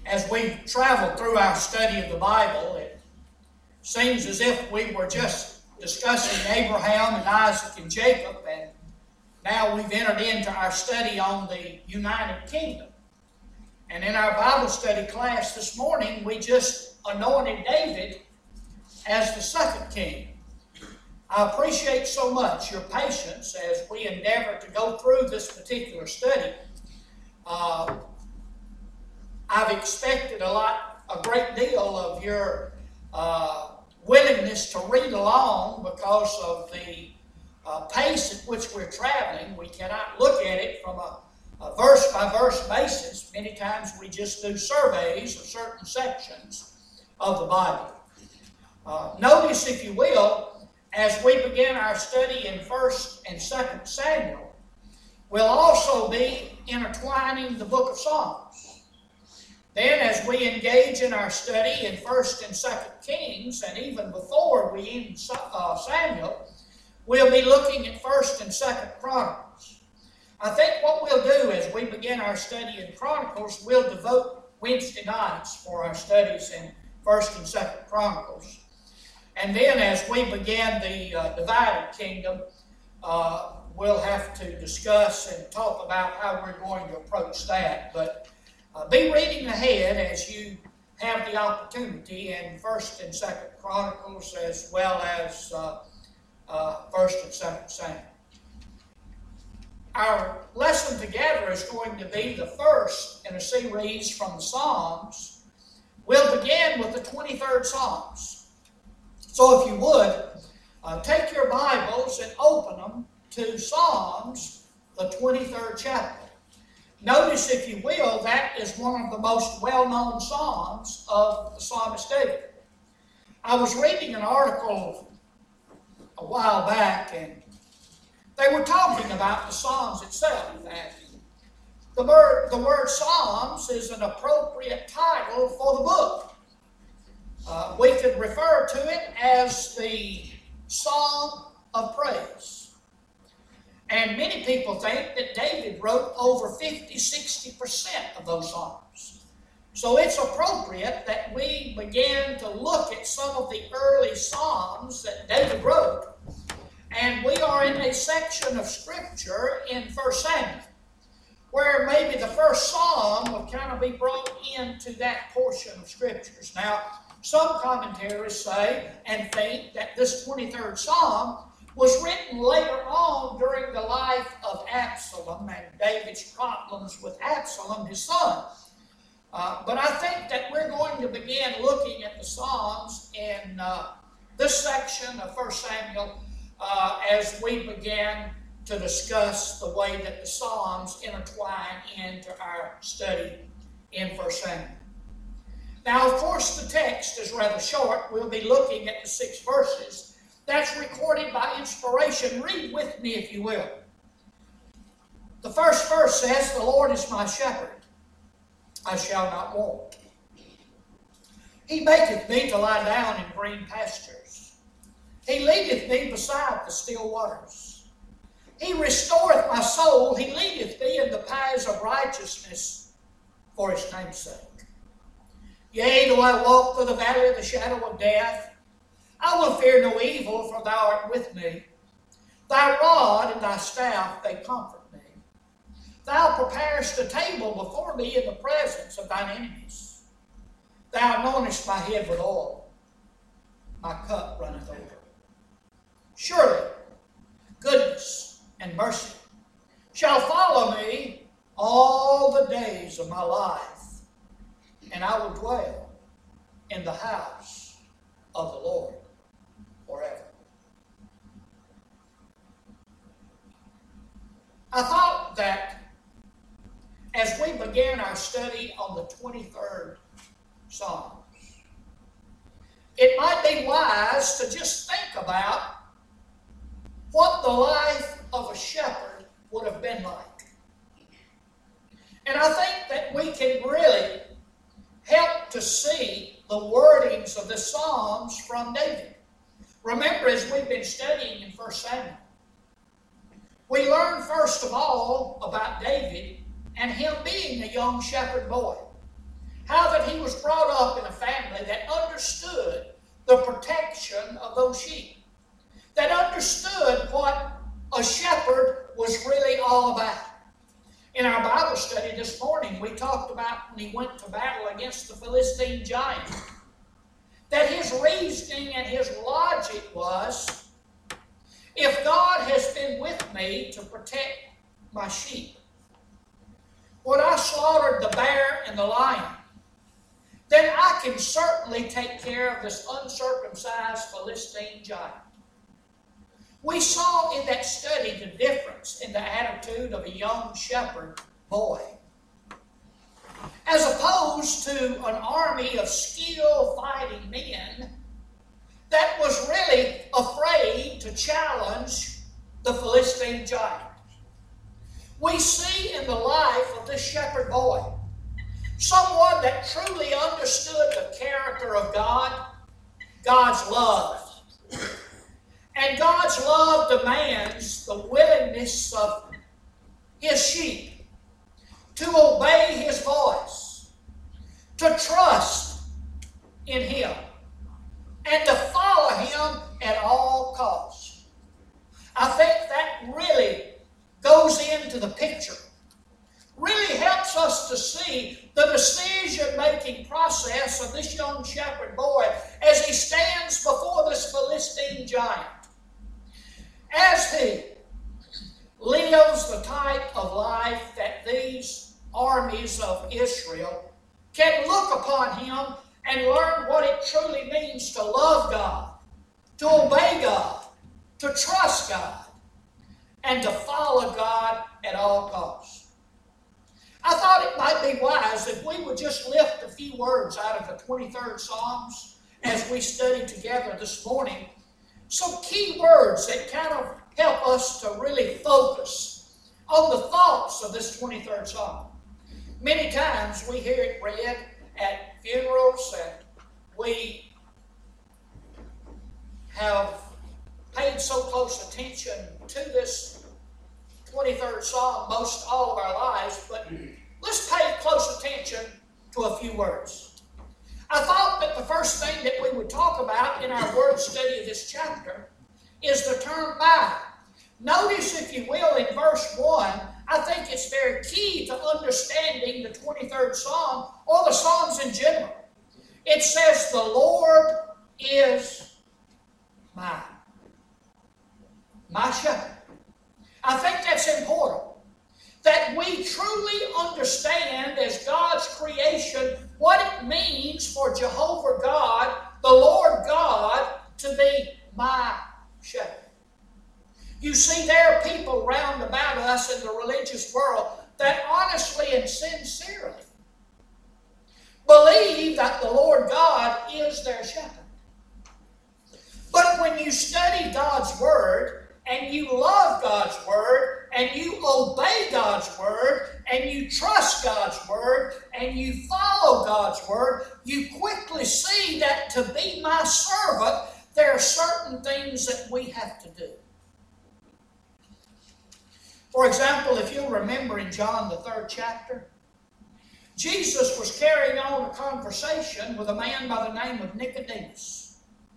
As we travel through our study of the Bible, it seems as if we were just discussing Abraham and Isaac and Jacob, and now we've entered into our study on the United Kingdom. And in our Bible study class this morning, we just anointed David as the second king. I appreciate so much your patience as we endeavor to go through this particular study. I've expected a great deal of your willingness to read along because of the pace at which we're traveling. We cannot look at it from a verse-by-verse basis. Many times we just do surveys of certain sections of the Bible. Notice, if you will, as we begin our study in 1st and 2nd Samuel, we'll also be intertwining the book of Psalms. Then, as we engage in our study in 1st and 2nd Kings, and even before we end Samuel, we'll be looking at 1st and 2nd Chronicles. I think what we'll do as we begin our study in Chronicles, we'll devote Wednesday nights for our studies in 1st and 2nd Chronicles. And then as we begin the divided kingdom, we'll have to discuss and talk about how we're going to approach that. But be reading ahead as you have the opportunity in 1st and 2nd Chronicles, as well as 1st and 2nd Samuel. Our lesson together is going to be the first in a series from the Psalms. We'll begin with the 23rd Psalms. So if you would, take your Bibles and open them to Psalms, the 23rd chapter. Notice, if you will, that is one of the most well-known Psalms of the psalmist David. I was reading an article a while back, and they were talking about the Psalms itself. And the word Psalms is an appropriate title for the book. We could refer to it as the Psalm of Praise. And many people think that David wrote over 50-60% of those Psalms. So it's appropriate that we begin to look at some of the early Psalms that David wrote. And we are in a section of Scripture in 1 Samuel, where maybe the first Psalm will kind of be brought into that portion of Scriptures. Now, some commentaries say and think that this 23rd Psalm was written later on during the life of Absalom and David's problems with Absalom, his son. But I think that we're going to begin looking at the Psalms in this section of 1 Samuel as we begin to discuss the way that the Psalms intertwine into our study in 1 Samuel. Now, of course, the text is rather short. We'll be looking at the 6 verses. That's recorded by inspiration. Read with me, if you will. The first verse says, "The Lord is my shepherd, I shall not want. He maketh me to lie down in green pastures. He leadeth me beside the still waters. He restoreth my soul. He leadeth me in the paths of righteousness for his name's sake. Yea, though I walk through the valley of the shadow of death, I will fear no evil, for thou art with me. Thy rod and thy staff, they comfort me. Thou preparest a table before me in the presence of thine enemies. Thou anointest my head with oil. My cup runneth over. Surely goodness and mercy shall follow me all the days of my life, and I will dwell in the house of the Lord forever." I thought that as we began our study on the 23rd Psalms, it might be wise to just think about what the life of a shepherd would have been like. And I think that we can really help to see the wordings of the Psalms from David. Remember, as we've been studying in 1 Samuel, we learn first of all about David and him being a young shepherd boy. how that he was brought up in a family that understood the protection of those sheep, that understood what a shepherd was really all about. In our Bible study this morning, we talked about when he went to battle against the Philistine giant, that his reasoning and his logic was, if God has been with me to protect my sheep, when I slaughtered the bear and the lion, then I can certainly take care of this uncircumcised Philistine giant. We saw in that study the difference in the attitude of a young shepherd boy, as opposed to an army of skilled fighting men that was really afraid to challenge the Philistine giant. We see in the life of this shepherd boy someone that truly understood the character of God, God's love. And God's love demands the willingness of his sheep to obey his voice, to trust in him, and to follow him at all costs. I think that really goes into the picture, really helps us to see the decision-making process of this young shepherd boy as he stands before this Philistine giant. As he lives the type of life that these armies of Israel can look upon him and learn what it truly means to love God, to obey God, to trust God, and to follow God at all costs. I thought it might be wise if we would just lift a few words out of the 23rd Psalms as we study together this morning. Some key words that kind of help us to really focus on the thoughts of this 23rd Psalm. Many times we hear it read at funerals, and we have paid so close attention to this 23rd Psalm most all of our lives, but let's pay close attention to a few words. I thought that the first thing that we would talk about in our word study of this chapter is the term my. Notice, if you will, in verse 1, I think it's very key to understanding the 23rd Psalm or the Psalms in general. It says, the Lord is my shepherd. I think that's important, that we truly understand as God's creation what it means for Jehovah God, the Lord God, to be my shepherd. You see, there are people round about us in the religious world that honestly and sincerely believe that the Lord God is their shepherd. But when you study God's Word, and you love God's Word, and you obey God's Word, and you trust God's Word, and you follow God's Word, you quickly see that to be my servant, there are certain things that we have to do. For example, if you'll remember in John the 3rd chapter, Jesus was carrying on a conversation with a man by the name of Nicodemus.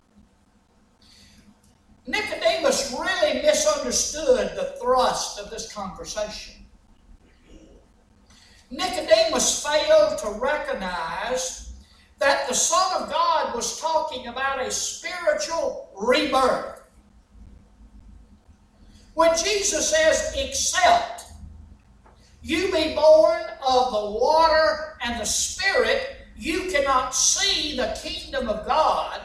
Nicodemus really misunderstood the thrust of this conversation. Nicodemus failed to recognize that the Son of God was talking about a spiritual rebirth. When Jesus says, except you be born of the water and the Spirit, you cannot see the kingdom of God,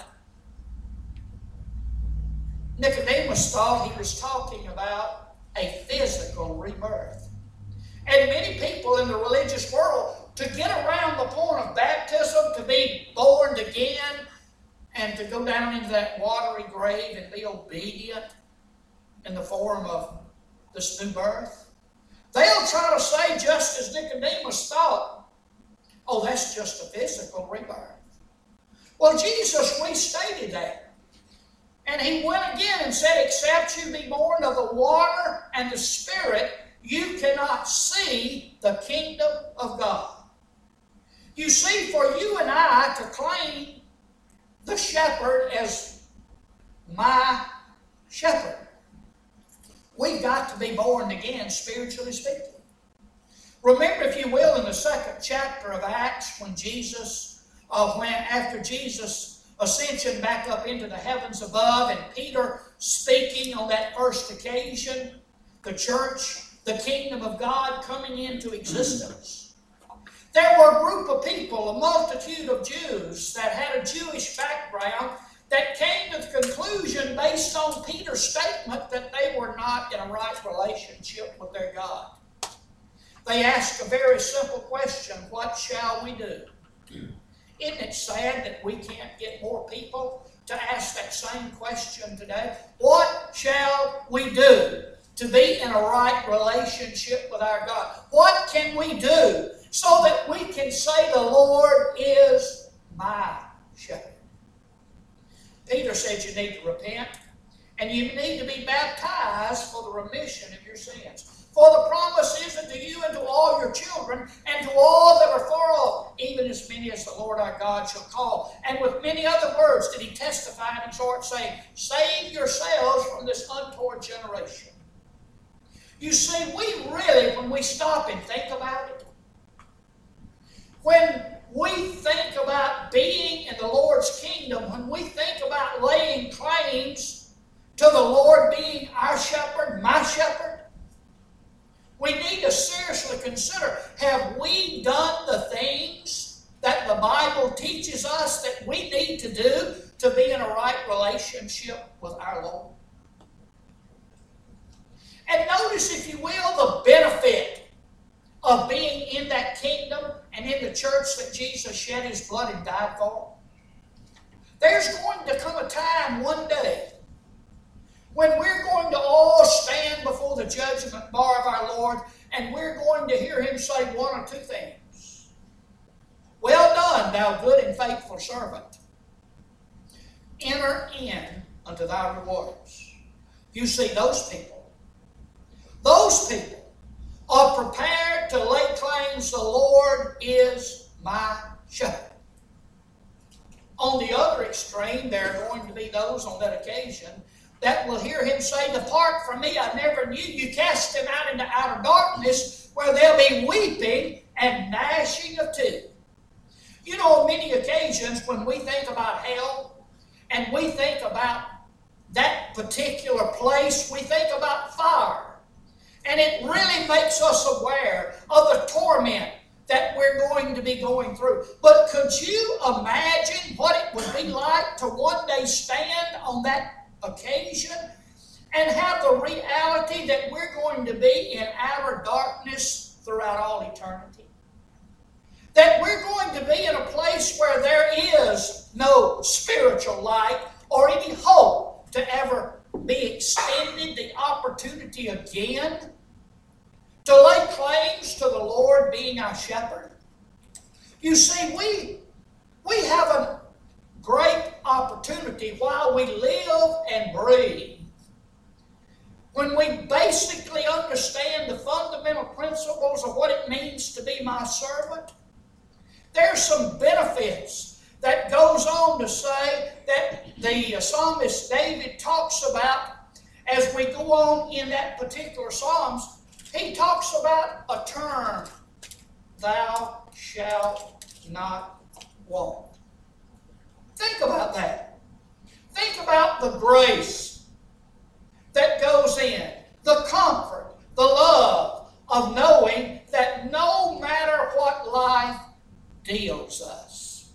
Nicodemus thought he was talking about a physical rebirth. And many people in the religious world, to get around the point of baptism, to be born again, and to go down into that watery grave and be obedient in the form of this new birth, they'll try to say, just as Nicodemus thought, oh, that's just a physical rebirth. Well, Jesus restated that. And he went again and said, except you be born of the water and the Spirit, you cannot see the kingdom of God. You see, for you and I to claim the shepherd as my shepherd, we've got to be born again, spiritually speaking. Remember, if you will, in the 2nd chapter of Acts, when after Jesus' ascension back up into the heavens above, and Peter speaking on that first occasion, the church, the kingdom of God coming into existence. There were a group of people, a multitude of Jews that had a Jewish background, that came to the conclusion, based on Peter's statement, that they were not in a right relationship with their God. They asked a very simple question: what shall we do? Isn't it sad that we can't get more people to ask that same question today? What shall we do to be in a right relationship with our God? What can we do so that we can say the Lord is my shepherd? Peter said you need to repent and you need to be baptized for the remission of your sins. For the promise is unto you and to all your children and to all that are far off, even as many as the Lord our God shall call. And with many other words did he testify and exhort, saying, save yourselves from this untoward generation. You see, we really, when we stop and think about it, when we think about being in the Lord's kingdom, when we think about laying claims to the Lord being our shepherd, my shepherd, we need to seriously consider, have we done the things that the Bible teaches us that we need to do to be in a right relationship with our Lord? And notice, if you will, the benefit of being in that kingdom and in the church that Jesus shed his blood and died for. There's going to come a time one day when we're going to all stand before the judgment bar of our Lord, and we're going to hear him say one or two things. Well done, thou good and faithful servant. Enter in unto thy rewards. You see, those people are prepared to lay claims, the Lord is my shepherd. On the other extreme, there are going to be those on that occasion that will hear him say, depart from me, I never knew you. Cast them out into outer darkness, where there'll be weeping and gnashing of teeth. You know, on many occasions when we think about hell and we think about that particular place, we think about fire. And it really makes us aware of the torment that we're going to be going through. But could you imagine what it would be like to one day stand on that occasion and have the reality that we're going to be in outer darkness throughout all eternity? That we're going to be in a place where there is no spiritual light or any hope to ever be extended the opportunity again to lay claims to the Lord being our shepherd? You see, we have a great opportunity while we live and breathe, when we basically understand the fundamental principles of what it means to be my servant. There's some benefits that goes on to say that the psalmist David talks about as we go on in that particular Psalms. He talks about a term, thou shalt not want. Think about that. Think about the grace that goes in, the comfort, the love of knowing that no matter what life deals us,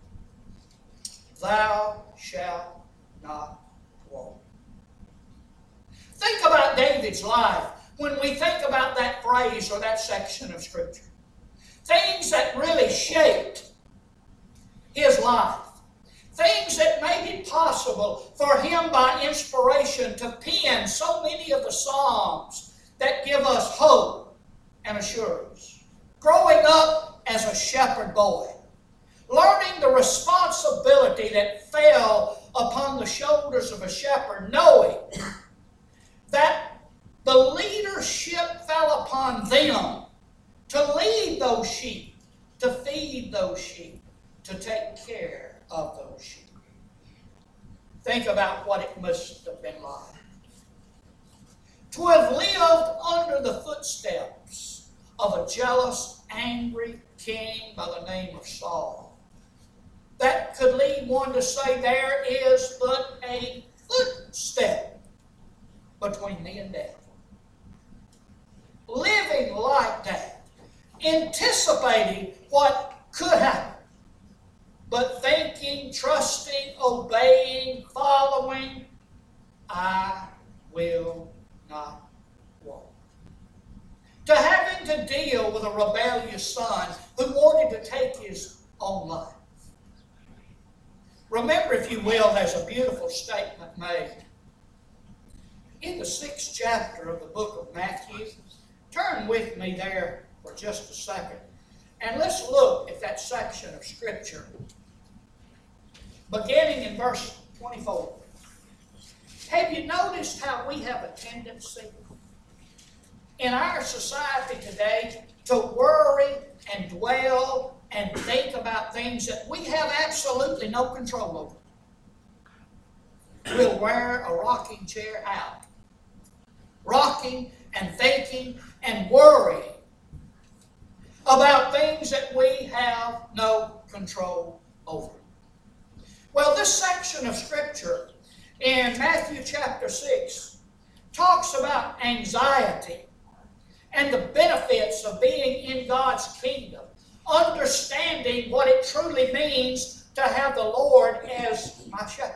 thou shalt not want. Think about David's life when we think about that phrase or that section of Scripture. Things that really shaped his life. Things that made it possible for him by inspiration to pen so many of the Psalms that give us hope and assurance. Growing up as a shepherd boy, learning the responsibility that fell upon the shoulders of a shepherd, knowing that the leadership fell upon them to lead those sheep, to feed those sheep, to take care of those sheep. Think about what it must have been like to have lived under the footsteps of a jealous, angry king by the name of Saul. That could lead one to say there is but a footstep between me and death. Living like that, anticipating what could happen, but thinking, trusting, obeying, following, I will not walk. To having to deal with a rebellious son who wanted to take his own life. Remember, if you will, there's a beautiful statement made in the 6th chapter of the book of Matthew. Turn with me there for just a second, and let's look at that section of Scripture, beginning in verse 24. Have you noticed how we have a tendency in our society today to worry and dwell and think about things that we have absolutely no control over? We'll wear a rocking chair out, rocking and thinking and worrying about things that we have no control over. Well, this section of Scripture in Matthew chapter 6 talks about anxiety and the benefits of being in God's kingdom, understanding what it truly means to have the Lord as my shepherd.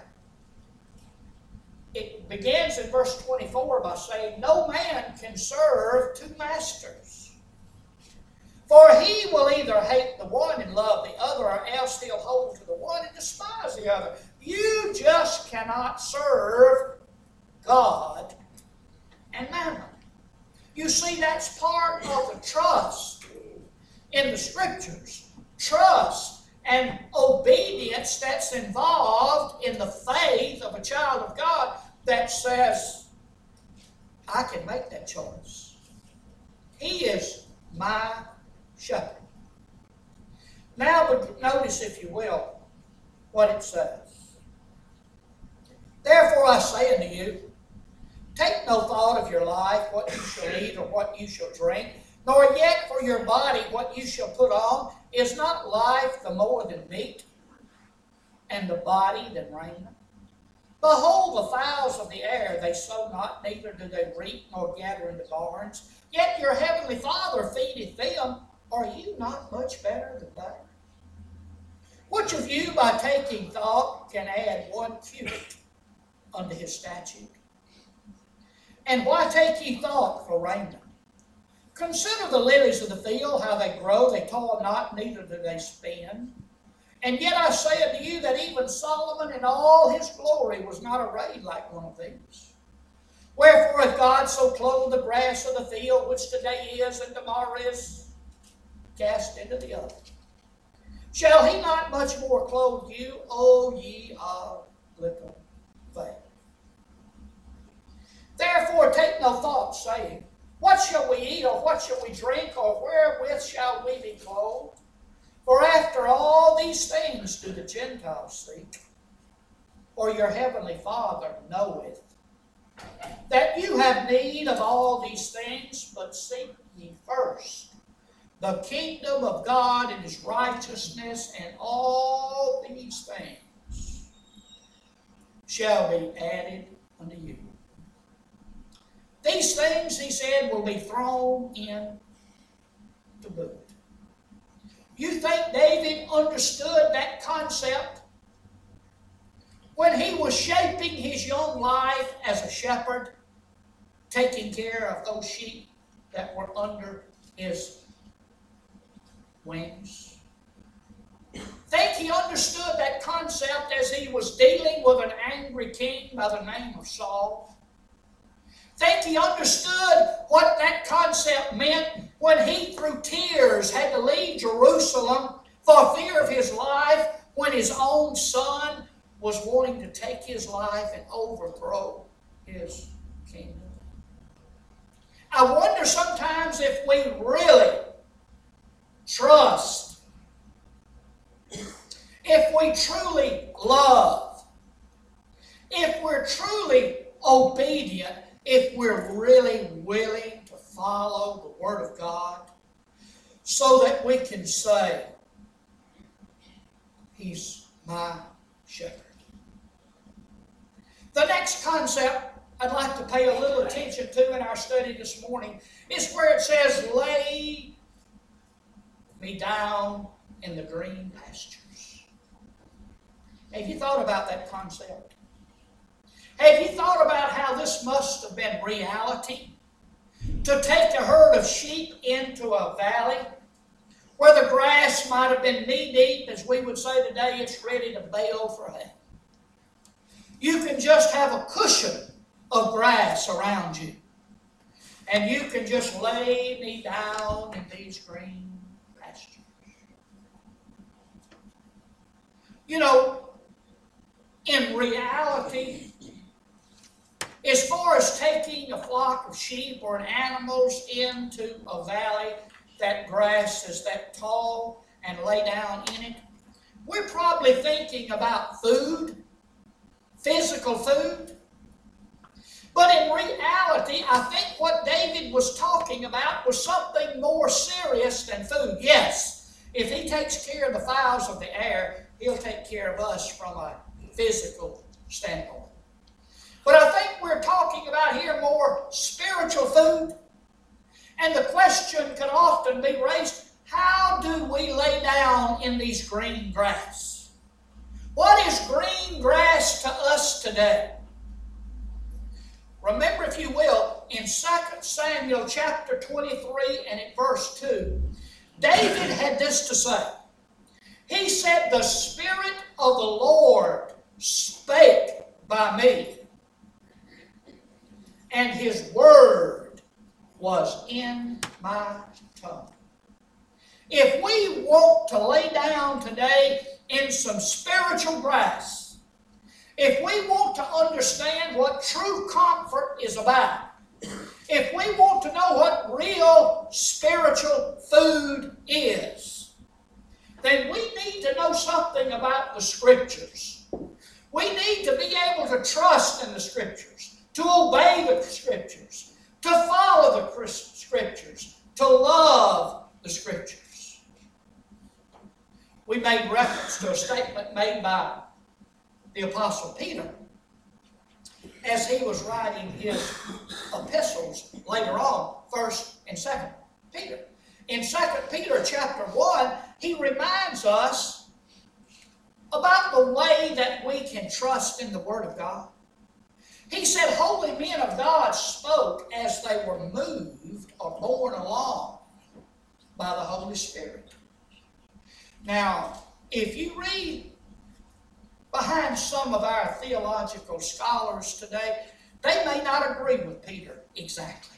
It begins in verse 24 by saying, no man can serve two masters. For he will either hate the one and love the other, or else he'll hold to the one and despise the other. You just cannot serve God and mammon. You see, that's part of the trust in the Scriptures. Trust and obedience that's involved in the faith of a child of God that says, I can make that choice. He is my shepherd. Now, notice, if you will, what it says. Therefore I say unto you, take no thought of your life, what you shall eat or what you shall drink, nor yet for your body what you shall put on. Is not life the more than meat, and the body than raiment? Behold the fowls of the air, they sow not, neither do they reap, nor gather into barns. Yet your heavenly Father feedeth them. Are you not much better than they? Which of you, by taking thought, can add 1 cubit unto his statute? And why take ye thought for raiment? Consider the lilies of the field, how they grow, they toil not, neither do they spin. And yet I say unto you that even Solomon in all his glory was not arrayed like one of these. Wherefore if God so clothed the grass of the field, which today is and tomorrow is cast into the oven, shall he not much more clothe you, O ye of little faith? Therefore take no thought, saying, what shall we eat, or what shall we drink, or wherewith shall we be clothed? For after all these things do the Gentiles seek. For your heavenly Father knoweth that you have need of all these things, but seek ye first the kingdom of God and his righteousness, and all these things shall be added unto you. These things, he said, will be thrown in to boot. You think David understood that concept when he was shaping his young life as a shepherd, taking care of those sheep that were under his wings? Think he understood that concept as he was dealing with an angry king by the name of Saul? Think he understood what that concept meant when he, through tears, had to leave Jerusalem for fear of his life, when his own son was wanting to take his life and overthrow his kingdom? I wonder sometimes if we really trust if we truly love, if we're truly obedient, if we're really willing to follow the Word of God, so that we can say, He's my shepherd. The next concept I'd like to pay a little attention to in our study this morning is where it says, lay me down in the green pastures. Have you thought about that concept? Have you thought about how this must have been reality? To take a herd of sheep into a valley where the grass might have been knee-deep, as we would say today, it's ready to bail for hay. You can just have a cushion of grass around you, and you can just lay me down in these green pastures. You know, in reality, as far as taking a flock of sheep or animals into a valley, that grass is that tall, and lay down in it, we're probably thinking about food, physical food. But in reality, I think what David was talking about was something more serious than food. Yes, if he takes care of the fowls of the air, he'll take care of us from a physical standpoint. But I think we're talking about here more spiritual food. And the question can often be raised, how do we lay down in these green grass? What is green grass to us today? Remember, if you will, in 2 Samuel chapter 23 and in verse 2, David had this to say. He said, the Spirit of the Lord spake by me, and His word was in my tongue. If we want to lay down today in some spiritual grass, if we want to understand what true comfort is about, if we want to know what real spiritual food is, then we need to know something about the Scriptures. We need to be able to trust in the Scriptures, to obey the Scriptures, to follow the Scriptures, to love the Scriptures. We made reference to a statement made by the Apostle Peter as he was writing his epistles later on, 1st and 2nd Peter. In 2nd Peter chapter 1, he reminds us about the way that we can trust in the Word of God. He said, holy men of God spoke as they were moved or borne along by the Holy Spirit. Now, if you read behind some of our theological scholars today, they may not agree with Peter exactly.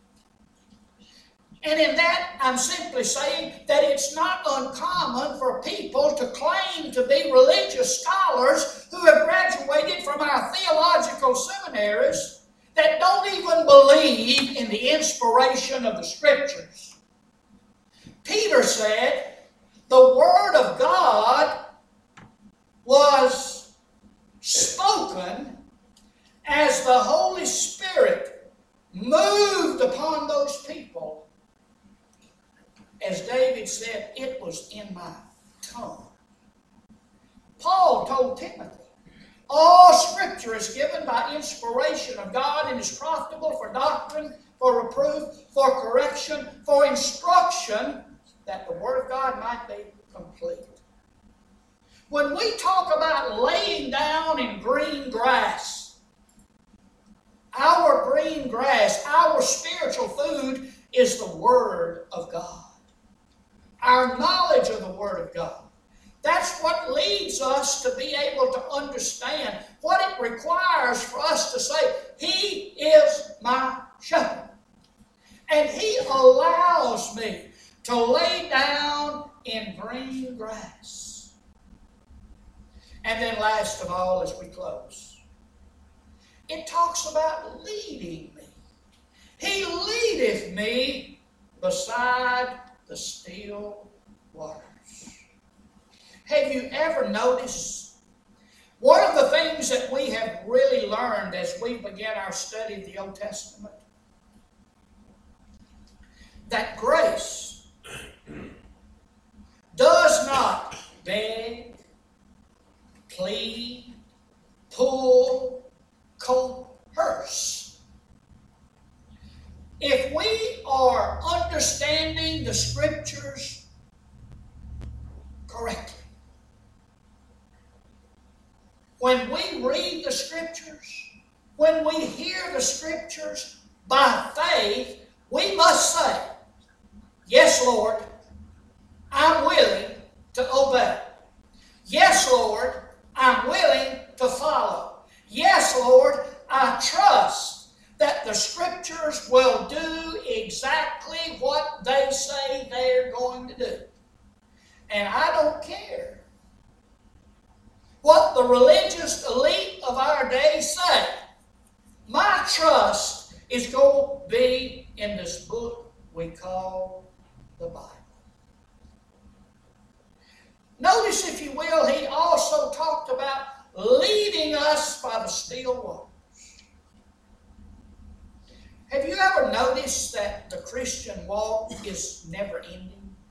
And in that, I'm simply saying that it's not uncommon for people to claim to be religious scholars who have graduated from our theological seminaries that don't even believe in the inspiration of the Scriptures. Peter said the Word of God was spoken as the Holy Spirit moved upon those people. As David said, it was in my tongue. Paul told Timothy, all Scripture is given by inspiration of God and is profitable for doctrine, for reproof, for correction, for instruction, that the Word of God might be complete. When we talk about laying down in green grass, our green grass, our spiritual food is the Word of God. Our knowledge of the Word of God. That's what leads us to be able to understand what it requires for us to say, He is my shepherd. And He allows me to lay down in green grass. And then last of all, as we close, it talks about leading me. He leadeth me beside the still waters. Have you ever noticed? One of the things that we have really learned as we began our study of the Old Testament, that grace does not beg, plead, pull, coerce. If we are understanding the Scriptures correctly, when we read the Scriptures, when we hear the Scriptures by faith, we must say, yes, Lord, I'm willing to obey. Yes, Lord, I'm willing to follow. Yes, Lord, I trust that the Scriptures will do exactly what they say they're going to do. And I don't care what the religious elite of our day say. My trust is going to be in this book we call the Bible. Notice, if you will, he also talked about leading us by the still waters. Have you ever noticed that the Christian walk is never ending?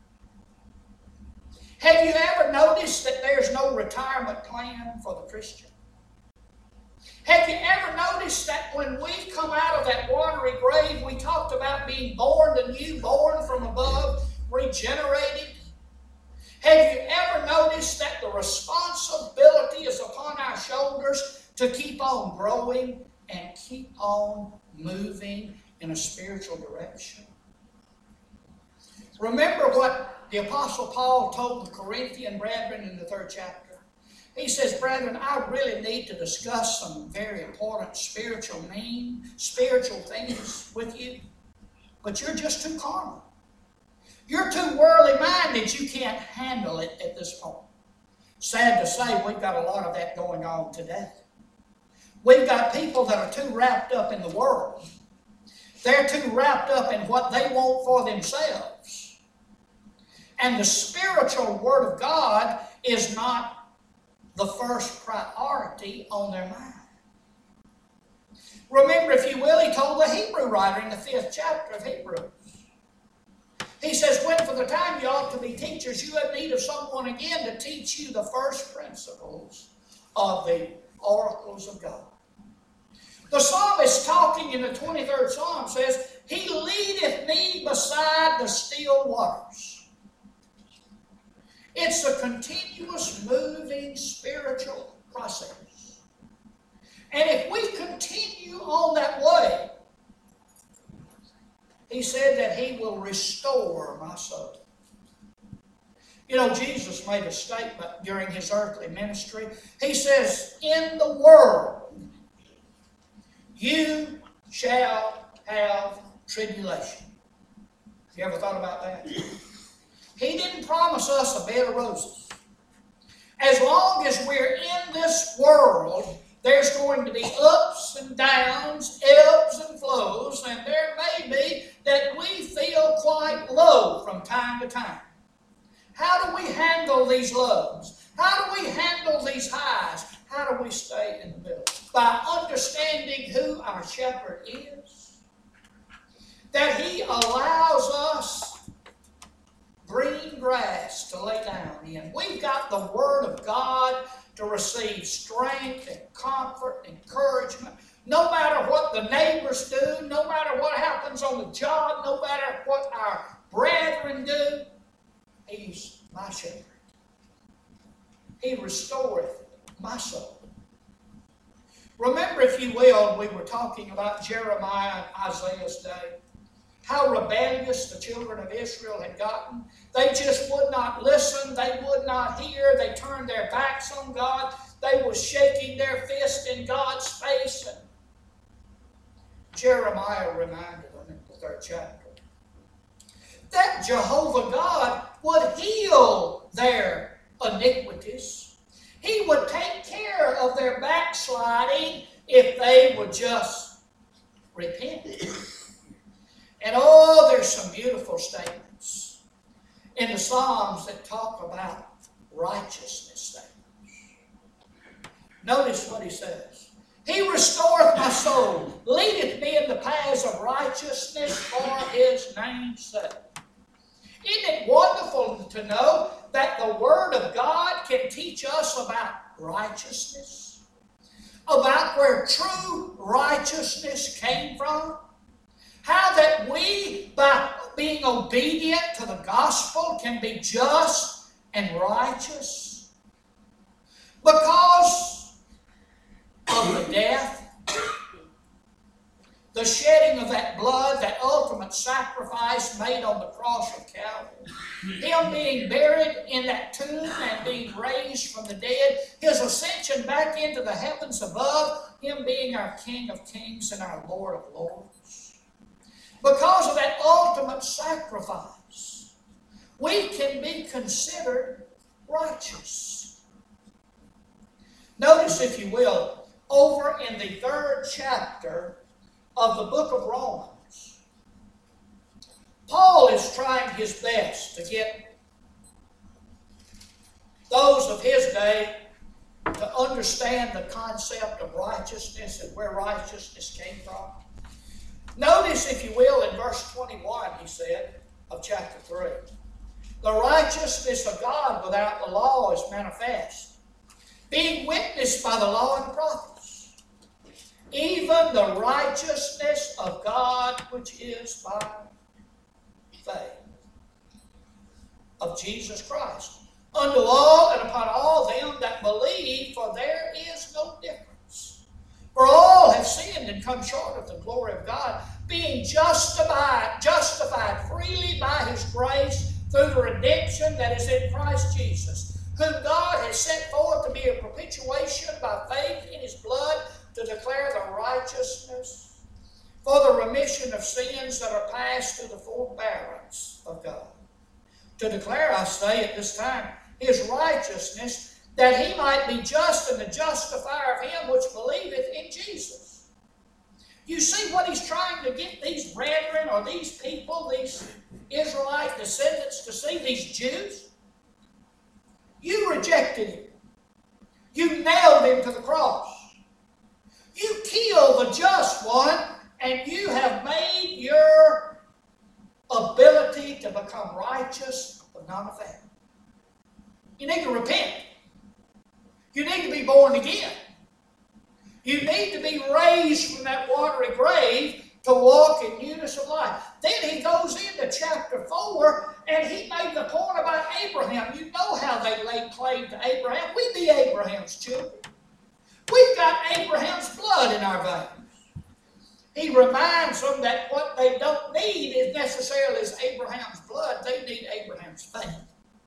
Have you ever noticed that there's no retirement plan for the Christian? Have you ever noticed that when we come out of that watery grave, we talked about being born anew, born from above, regenerated? Have you ever noticed that the responsibility is upon our shoulders to keep on growing and keep on moving in a spiritual direction? Remember what the Apostle Paul told the Corinthian brethren in the 3rd chapter. He says, brethren, I really need to discuss some very important spiritual things with you, but you're just too carnal. You're too worldly minded. You can't handle it at this point. Sad to say, we've got a lot of that going on today. We've got people that are too wrapped up in the world. They're too wrapped up in what they want for themselves. And the spiritual Word of God is not the first priority on their mind. Remember, if you will, he told the Hebrew writer in the 5th chapter of Hebrews. He says, when for the time you ought to be teachers, you have need of someone again to teach you the first principles of the oracles of God. The psalmist, talking in the 23rd Psalm, says, he leadeth me beside the still waters. It's a continuous moving spiritual process. And if we continue on that way, he said that he will restore my soul. You know, Jesus made a statement during his earthly ministry. He says, in the world you shall have tribulation. You ever thought about that? He didn't promise us a bed of roses. As long as we're in this world, there's going to be ups and downs, ebbs and flows, and there may be that we feel quite low from time to time. How do we handle these lows? How do we handle these highs? How do we stay in the middle? By understanding who our shepherd is, that he allows us green grass to lay down in. We've got the Word of God to receive strength and comfort and encouragement. No matter what the neighbors do, no matter what happens on the job, no matter what our brethren do, he's my shepherd. He restoreth my soul. Remember, if you will, we were talking about Jeremiah and Isaiah's day, how rebellious the children of Israel had gotten. They just would not listen. They would not hear. They turned their backs on God. They were shaking their fist in God's face. And Jeremiah reminded them in the 3rd chapter that Jehovah God would heal their iniquities. He would take care of their backsliding if they would just repent. And oh, there's some beautiful statements in the Psalms that talk about righteousness things. Notice what he says. He restoreth my soul, leadeth me in the paths of righteousness for his name's sake. Isn't it wonderful to know that the Word of God can teach us about righteousness? About where true righteousness came from? How that we, by being obedient to the gospel, can be just and righteous? Because of the death, the shedding of that blood, that ultimate sacrifice made on the cross of Calvary, Him being buried in that tomb and being raised from the dead, His ascension back into the heavens above, Him being our King of kings and our Lord of lords. Because of that ultimate sacrifice, we can be considered righteous. Notice, if you will, over in the 3rd chapter of the book of Romans, Paul is trying his best to get those of his day to understand the concept of righteousness and where righteousness came from. Notice, if you will, in verse 21, he said, of chapter 3, the righteousness of God without the law is manifest, being witnessed by the law and the prophets, even the righteousness of God which is by faith of Jesus Christ, unto all and upon all them that believe, for there is no difference. For all have sinned and come short of the glory of God, being justified freely by His grace through the redemption that is in Christ Jesus, whom God has set forth to be a propitiation by faith in His blood, to declare the righteousness for the remission of sins that are passed through the forbearance of God. To declare, I say at this time, His righteousness, that He might be just and the justifier of him which believeth in Jesus. You see what he's trying to get these brethren or these people, these Israelite descendants to see, these Jews? You rejected Him. You nailed Him to the cross. You killed the just one, and you have made your ability to become righteous of none effect. You need to repent. You need to be born again. You need to be raised from that watery grave to walk in newness of life. Then he goes into chapter 4, and he made the point about Abraham. You know how they laid claim to Abraham. We be Abraham's children. We've got Abraham's blood in our veins. He reminds them that what they don't need is necessarily is Abraham's blood. They need Abraham's faith.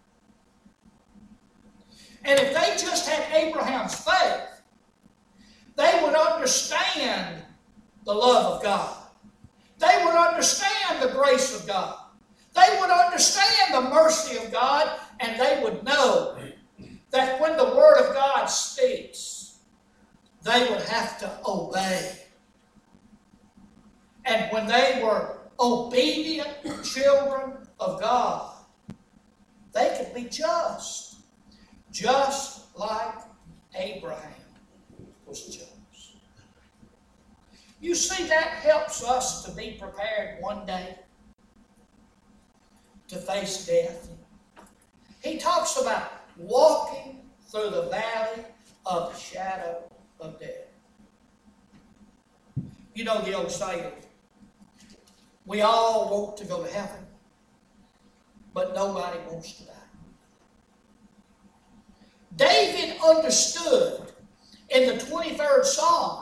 And if they just had Abraham's faith, they would understand the love of God. They would understand the grace of God. They would understand the mercy of God, and they would know that when the Word of God speaks, they would have to obey. And when they were obedient children of God, they could be just like Abraham was just. You see, that helps us to be prepared one day to face death. He talks about walking through the valley of the shadow of death. You know the old saying, we all want to go to heaven, but nobody wants to die. David understood in the 23rd Psalm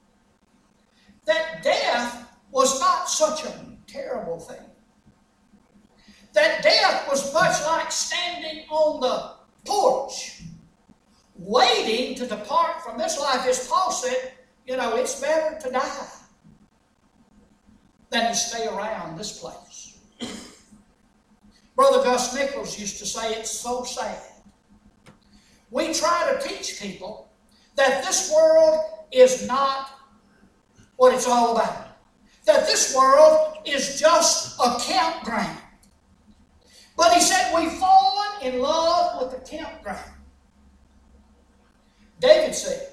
that death was not such a terrible thing. That death was much like standing on the porch, waiting to depart from this life. As Paul said, it's better to die than to stay around this place. Brother Gus Nichols used to say, it's so sad. We try to teach people that this world is not what it's all about. That this world is just a campground. But he said, we've fallen in love with the campground. David said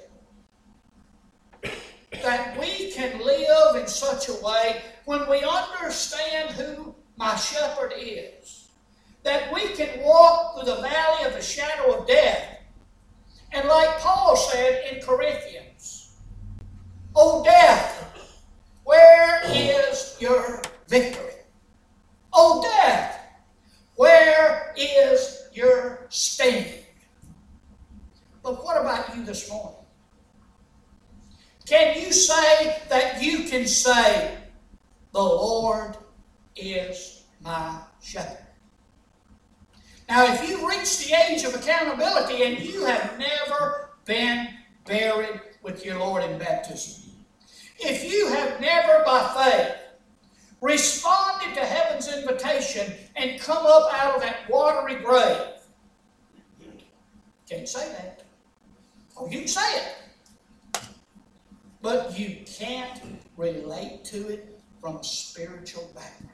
that we can live in such a way when we understand who my shepherd is, that we can walk through the valley of the shadow of death. And like Paul said in Corinthians, O death, where is your victory? O death, where is your sting? But what about you this morning? Can you say that you can say, the Lord is my shepherd? Now, if you've reached the age of accountability and you have never been buried with your Lord in baptism, if you have never by faith responded to heaven's invitation and come up out of that watery grave, can't say that. Oh, you can say it, but you can't relate to it from a spiritual background.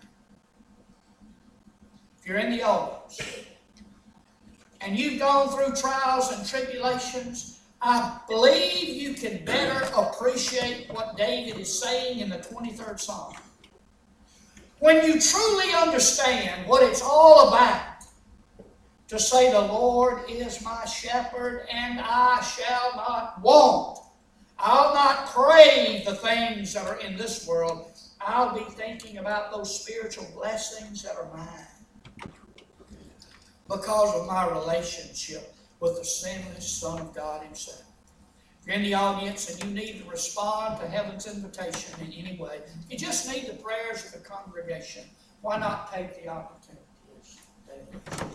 If you're in the audience and you've gone through trials and tribulations, I believe you can better appreciate what David is saying in the 23rd Psalm. When you truly understand what it's all about, to say the Lord is my shepherd and I shall not want. I'll not crave the things that are in this world. I'll be thinking about those spiritual blessings that are mine because of my relationship with the sinless Son of God Himself. If you're in the audience and you need to respond to heaven's invitation in any way, you just need the prayers of the congregation, why not take the opportunity?